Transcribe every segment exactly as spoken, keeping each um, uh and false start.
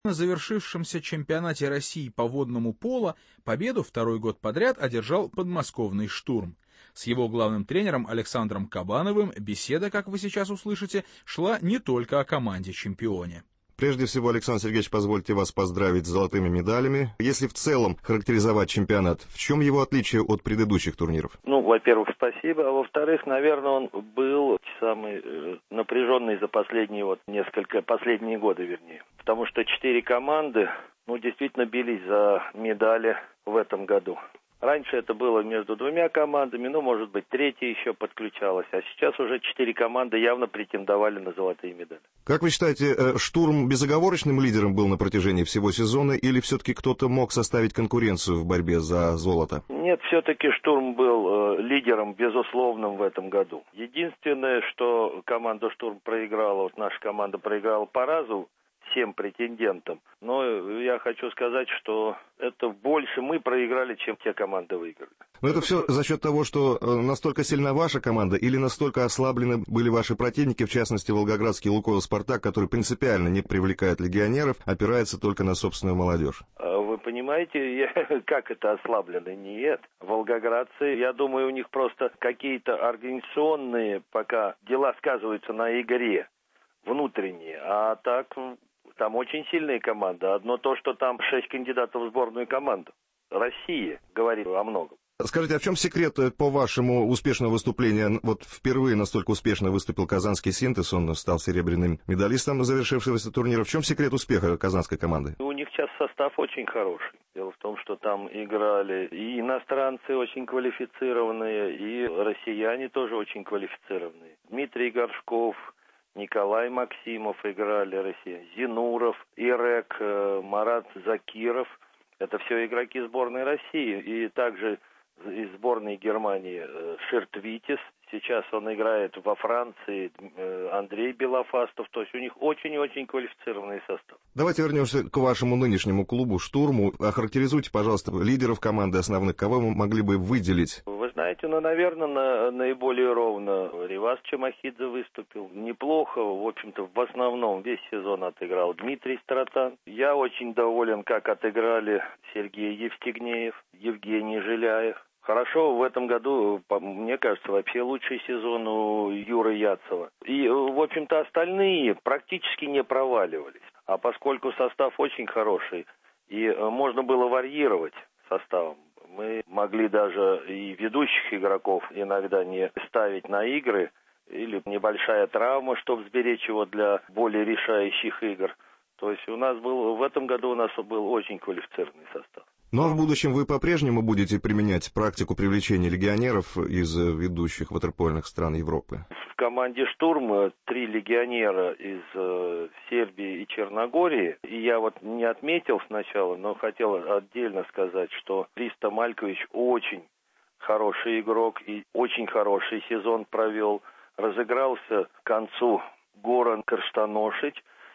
На завершившемся чемпионате России по водному поло победу второй год подряд одержал подмосковный «Штурм». С его главным тренером Александром Кабановым беседа, как вы сейчас услышите, шла не только о команде-чемпионе. Прежде всего, Александр Сергеевич, позвольте вас поздравить с золотыми медалями. Если в целом характеризовать чемпионат, в чем его отличие от предыдущих турниров? Ну, во-первых, спасибо. А во-вторых, наверное, он был самый э, напряженный за последние вот несколько, последние годы, вернее. Потому что четыре команды, ну, действительно бились за медали в этом году. Раньше это было между двумя командами, ну, может быть, третья еще подключалась, а сейчас уже четыре команды явно претендовали на золотые медали. Как вы считаете, «Штурм» безоговорочным лидером был на протяжении всего сезона, или все-таки кто-то мог составить конкуренцию в борьбе за золото? Нет, все-таки «Штурм» был э, лидером безусловным в этом году. Единственное, что команда «Штурм» проиграла, вот наша команда проиграла по разу всем претендентам. Но я хочу сказать, что это больше мы проиграли, чем те команды выиграли. Но это все за счет того, что настолько сильна ваша команда или настолько ослаблены были ваши противники, в частности, волгоградский «Лукойл Спартак», который принципиально не привлекает легионеров, опирается только на собственную молодежь? Вы понимаете, как это ослаблено? Нет. Волгоградцы, я думаю, у них просто какие-то организационные пока дела сказываются на игре внутренние, а так... Там очень сильная команда. Одно то, что там шесть кандидатов в сборную команду. Россия говорит о многом. Скажите, а в чем секрет, по-вашему, успешного выступления? Вот впервые настолько успешно выступил казанский «Синтез», он стал серебряным медалистом завершившегося турнира. В чем секрет успеха казанской команды? У них сейчас состав очень хороший. Дело в том, что там играли и иностранцы очень квалифицированные, и россияне тоже очень квалифицированные. Дмитрий Горшков, Николай Максимов играли, Россия, Зинуров, Ирек, Марат Закиров. Это все игроки сборной России. И также из сборной Германии Ширтвитис. Сейчас он играет во Франции, Андрей Белофастов. То есть у них очень и очень квалифицированный состав. Давайте вернемся к вашему нынешнему клубу «Штурму». Охарактеризуйте, пожалуйста, лидеров команды основных. Кого вы могли бы выделить? Вы знаете, ну, наверное, на, наиболее ровно Ривас Чамахидзе выступил. Неплохо, в общем-то, в основном весь сезон отыграл Дмитрий Стратан. Я очень доволен, как отыграли Сергей Евстигнеев, Евгений Жиляев. Хорошо, в этом году, мне кажется, вообще лучший сезон у Юры Яцева. И, в общем-то, остальные практически не проваливались. А поскольку состав очень хороший, и можно было варьировать составом, мы могли даже и ведущих игроков иногда не ставить на игры, или небольшая травма, чтобы сберечь его для более решающих игр. То есть у нас был, в этом году у нас был очень квалифицированный состав. Ну а в будущем вы по-прежнему будете применять практику привлечения легионеров из ведущих ватерпольных стран Европы? В команде «Штурм» три легионера из э, Сербии и Черногории. И я вот не отметил сначала, но хотел отдельно сказать, что Христо Малькович очень хороший игрок и очень хороший сезон провел. Разыгрался к концу Горан Карштаношич.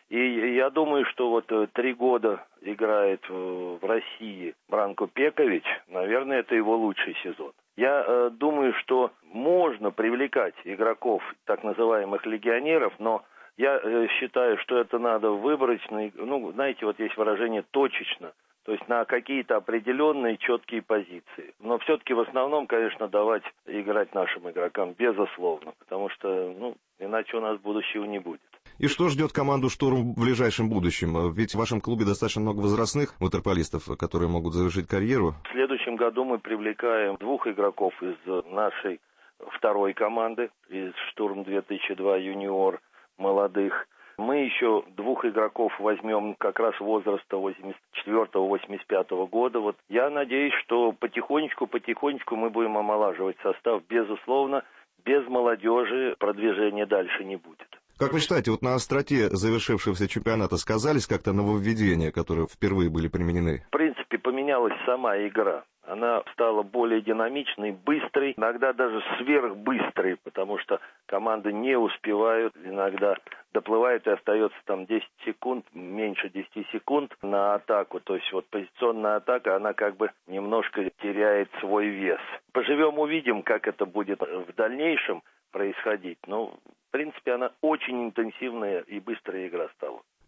И я думаю, что вот три года играет в России Бранко Пекович, наверное, это его лучший сезон. Я э, думаю, что можно привлекать игроков, так называемых легионеров, но я э, считаю, что это надо выборочно, ну, знаете, вот есть выражение «точечно», то есть на какие-то определенные четкие позиции. Но все-таки в основном, конечно, давать играть нашим игрокам, безусловно, потому что, ну, иначе у нас будущего не будет. И что ждет команду «Штурм» в ближайшем будущем? Ведь в вашем клубе достаточно много возрастных ватерполистов, которые могут завершить карьеру. В следующем году мы привлекаем двух игроков из нашей второй команды, из «Штурм две тысячи два» юниор молодых. Мы еще двух игроков возьмем как раз возраста восемьдесят четвёртого — восемьдесят пятого года. Вот я надеюсь, что потихонечку-потихонечку мы будем омолаживать состав. Безусловно, без молодежи продвижения дальше не будет. Как вы считаете, вот на остроте завершившегося чемпионата сказались как-то нововведения, которые впервые были применены? В принципе, поменялась сама игра. Она стала более динамичной, быстрой, иногда даже сверхбыстрой, потому что команды не успевают, иногда доплывают и остается там десять секунд, меньше десяти секунд на атаку. То есть вот позиционная атака, она как бы немножко теряет свой вес. Поживем, увидим, как это будет в дальнейшем происходить. Но, в принципе, она очень интенсивная и быстрая игра стала.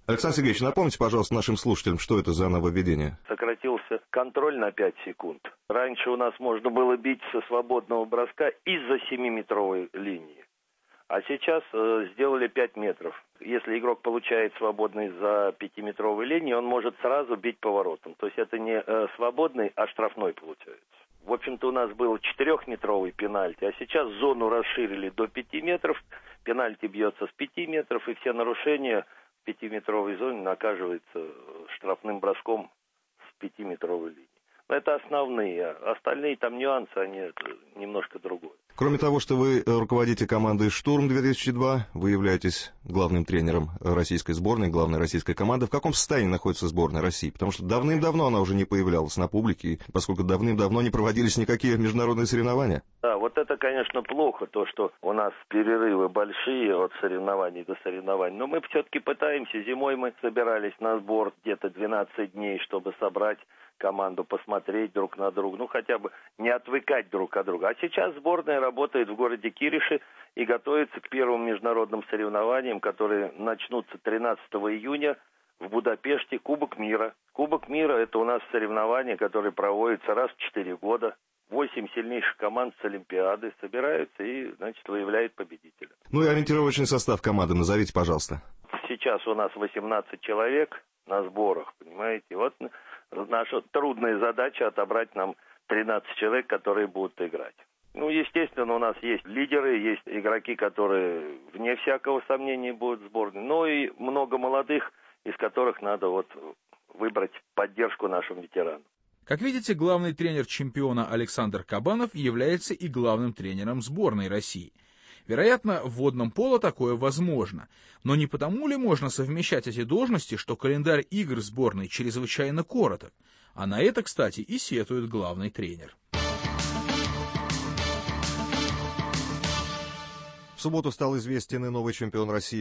Александр Сергеевич, напомните, пожалуйста, нашим слушателям, что это за нововведение? Сократился контроль на пять секунд. Раньше у нас можно было бить со свободного броска из-за семиметровой линии. А сейчас э, сделали пять метров. Если игрок получает свободный за пятиметровой линией, он может сразу бить поворотом. То есть это не э, свободный, а штрафной получается. В общем-то, у нас был четырехметровый пенальти, а сейчас зону расширили до пяти метров. Пенальти бьется с пяти метров, и все нарушения в пятиметровой зоне наказываются штрафным броском с пятиметровой линии. Но это основные. Остальные там нюансы, они немножко другое. Кроме того, что вы руководите командой «Штурм-две тысячи два», вы являетесь главным тренером российской сборной, главной российской команды. В каком состоянии находится сборная России? Потому что давным-давно она уже не появлялась на публике, поскольку давным-давно не проводились никакие международные соревнования. Да, вот это, конечно, плохо, то, что у нас перерывы большие от соревнований до соревнований. Но мы все-таки пытаемся. Зимой мы собирались на сбор где-то двенадцать дней, чтобы собрать команду, посмотреть друг на друга, ну хотя бы не отвыкать друг от друга. А сейчас сборная работает в городе Кириши и готовится к первым международным соревнованиям, которые начнутся тринадцатого июня в Будапеште, Кубок мира. Кубок мира – это у нас соревнования, которые проводятся раз в четыре года. Восемь сильнейших команд с Олимпиады собираются и, значит, выявляют победителя. Ну и ориентировочный состав команды назовите, пожалуйста. Сейчас у нас восемнадцать человек на сборах, понимаете. Вот наша трудная задача отобрать нам тринадцать человек, которые будут играть. Ну, естественно, у нас есть лидеры, есть игроки, которые, вне всякого сомнения, будут в сборной. Но и много молодых, из которых надо вот выбрать поддержку нашим ветеранам. Как видите, главный тренер чемпиона Александр Кабанов является и главным тренером сборной России. Вероятно, в водном поло такое возможно. Но не потому ли можно совмещать эти должности, что календарь игр сборной чрезвычайно короток? А на это, кстати, и сетует главный тренер. В субботу стал известен и новый чемпион России